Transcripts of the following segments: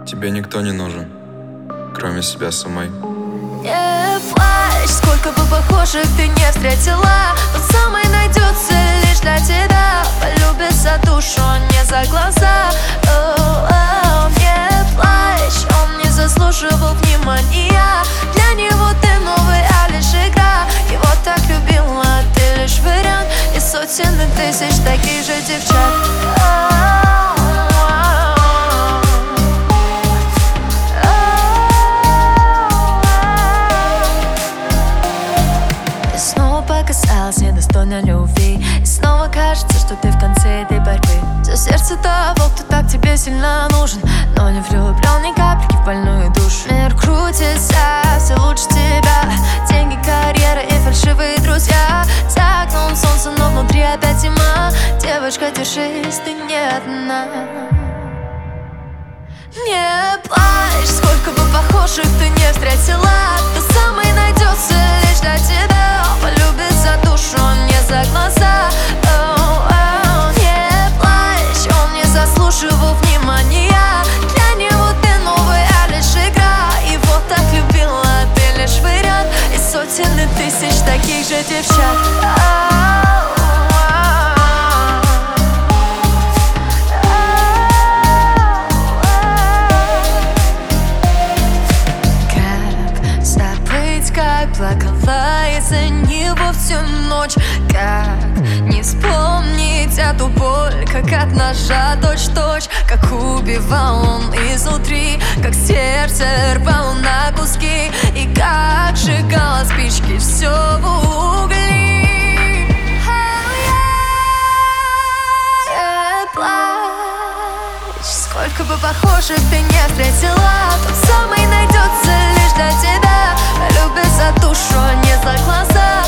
Тебе никто не нужен, кроме себя самой. Не плачь, сколько бы похожих ты не встретила, тот самый найдется лишь для тебя. Полюбит за душу, не за глаза. Не плачь, он не заслуживал внимания. Для него ты новый, а лишь игра. Его так любила, ты лишь вариант из сотен и тысяч таких же девчат. Показалась недостойной любви, и снова кажется, что ты в конце этой борьбы за сердце того, кто так тебе сильно нужен, но не влюблен ни капельки в больную душу. Мир крутится, все лучше тебя. Деньги, карьера и фальшивые друзья. За окном солнце, но внутри опять зима. Девочка, держись, ты не одна. Не плачь, сколько бы похожих ты не встретила, тот самый найдется лишь для тебя. Полюбит за душу, не за глаза. Не плачь, он не заслуживал внимания. Для него ты новый, а лишь игра. Его так любила, ты лишь вариант из сотен и тысяч таких же девчат. Плакала из-за него всю ночь. Как не вспомнить эту боль, как от ножа точь-в-точь. Как убивал он изнутри, как сердце рвал на куски. И как сжигала спички все в угли. Не плачь, сколько бы похожих ты не встретила, тот самый найдется лишь для тебя. Любит за душу, не за глаза.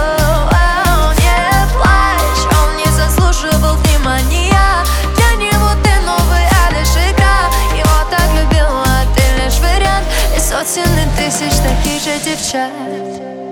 Не плачь, он не заслуживал внимания. Для него ты новый, а лишь игра. Его так любила, ты лишь вариант из сотен и тысяч таких же девчат.